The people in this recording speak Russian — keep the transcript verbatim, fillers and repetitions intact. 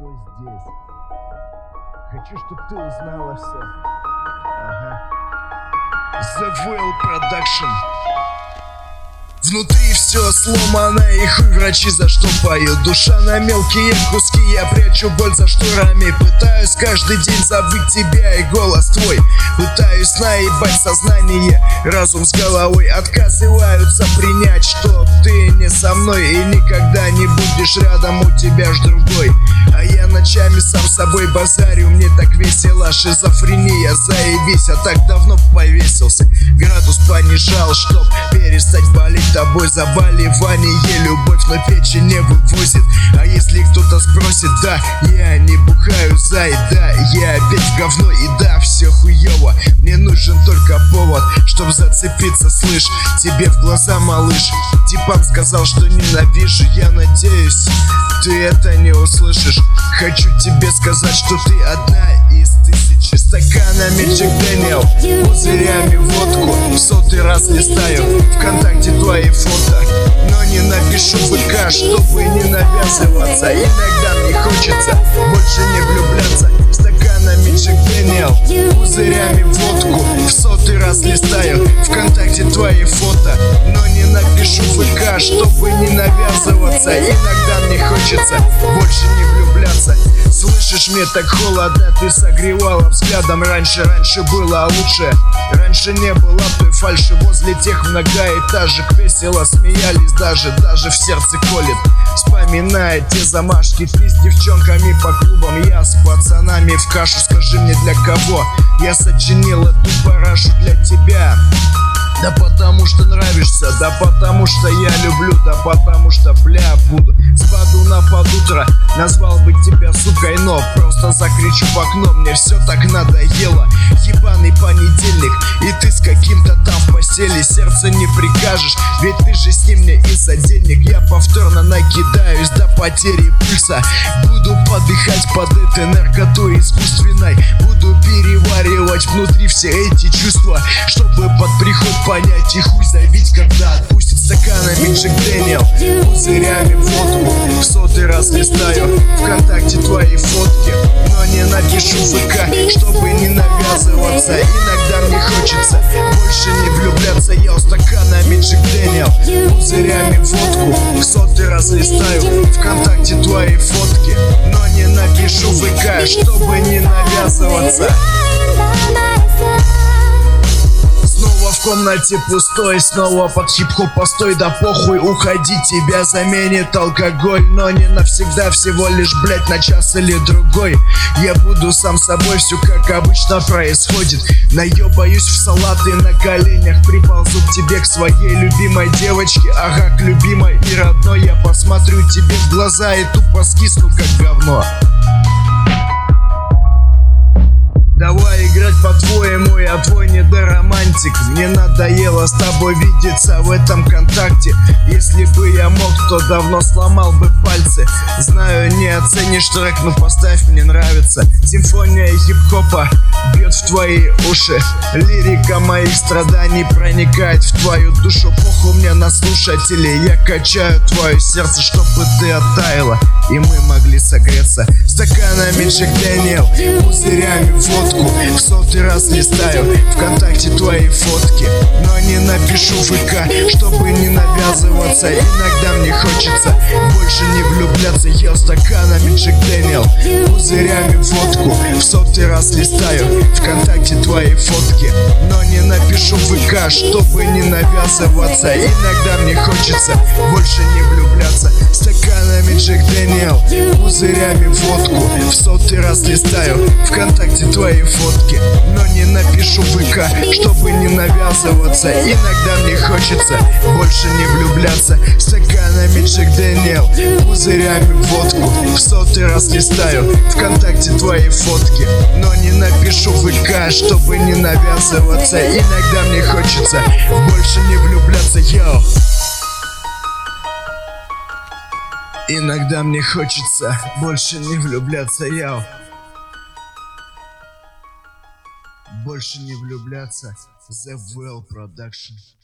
кто здесь. Хочу, чтоб ты узнала все. Ага. The Well Production. Внутри все сломано, и хуй врачи за что поют. Душа на мелкие куски, я прячу боль за шторами. Пытаюсь каждый день забыть тебя и голос твой. Пытаюсь наебать сознание, разум с головой. Отказываются принять, что ты не со мной, и никогда не будешь рядом, у тебя ж другой. А я ночами сам с собой базарю, мне так весело. Шизофрения, заебись, а так давно повесился. Градус понижал, чтоб перестать болеть тобой. Заболевание, любовь, но печень не вывозит. А если кто-то спросит, да, я не бухаю, зай, да, я опять в говно, и да, все хуево. Мне нужен только повод, чтоб зацепиться, слышь, тебе в глаза, малыш. Типам сказал, что ненавижу, я надеюсь, ты это не услышишь. Хочу тебе сказать, что ты одна из тысячи. Стаканами Джек Дэниел, пузырями водку, в сотый раз листаю ВКонтакте твои фото, но не напишу в ВК, чтобы не навязываться. Иногда мне хочется больше не влюбляться. Стаканами Джек Дэниел, пузырями водку, в сотый раз листаю ВКонтакте твои фото, но не напишу в ВК, чтобы не навязываться. Иногда мне хочется больше не влюбляться. Слышишь, мне так холодно, ты согревала взглядом. Раньше, раньше было лучше. Раньше не было той фальши возле тех многоэтажек. Весело смеялись, даже, даже в сердце колет. Вспоминая те замашки, ты с девчонками по клубам, я с пацанами в кашу. Скажи мне, для кого я сочинил эту парашу? Для тебя. Да потому что нравишься, да потому что я люблю, да потому что, бля, буду спаду на под утро. Назвал бы тебя сукой, но просто закричу в окно. Мне все так надоело, ебаный понедельник, и ты с каким-то там в постели. Сердце не прикажешь, ведь ты же с ним мне из-за денег. Я повторно накидаюсь до потери пульса. Буду подыхать под этой наркотой искусственной. Буду переваривать внутри все эти чувства, чтобы под приход понять и хуй забить, когда отпустит. Стаканами Джек Дэниел, пузырями водку, в сотый раз листаю ВКонтакте твои фотки, но не напишу в ВК, чтобы не навязываться. Иногда мне хочется больше не влюбляться. Я стаканами Джек Дэниел, пузырями водку, в сотый раз листаю ВКонтакте твои фотки, но не напишу в ВК, чтобы не навязываться. Снова в комнате пустой, снова под хип-хоп постой. Да похуй, уходи, тебя заменит алкоголь, но не навсегда, всего лишь, блять, на час или другой. Я буду сам собой, все как обычно происходит. Наебаюсь в салаты, на коленях приползу к тебе, к своей любимой девочке. Ага, к любимой и родной. Я посмотрю тебе в глаза и тупо скисну как говно. Давай играть по-твоему, я твой недоромантик. Мне надоело с тобой видеться в этом контакте. Если бы я мог, то давно сломал бы пальцы. Знаю, не оценишь трек, но поставь, мне нравится. Симфония хип-хопа бьет в твои уши. Лирика моих страданий проникает в твою душу. Похуй мне на слушателей, я качаю твое сердце, чтобы ты оттаяла и мы могли согреться. Стаканами Джек Дэниел, пузырями водку, в сотый раз листаю ВКонтакте твои фотки, но не напишу в ВК, чтобы не навязываться. Иногда мне хочется больше не влюбляться. Я стаканами Джек Дэниел, пузырями водку, в сотый раз листаю ВКонтакте твои фотки, но не напишу в ВК, чтобы не навязываться. Иногда мне хочется больше не влюбляться. Стаканами Джек Дэниел, пузырями водку, в сотый раз листаю ВКонтакте твои фотки, но не напишу в ВК, чтобы не навязываться. Иногда мне хочется больше не влюбляться. Стаканами Джек Дэниел, пузырями водку, в сотый раз листаю ВКонтакте твои фотки, но не напишу в ВК, чтобы не навязываться. Иногда мне хочется больше не влюбляться. Йоу. Иногда мне хочется больше не влюбляться, яу. Больше не влюбляться. The Well Production.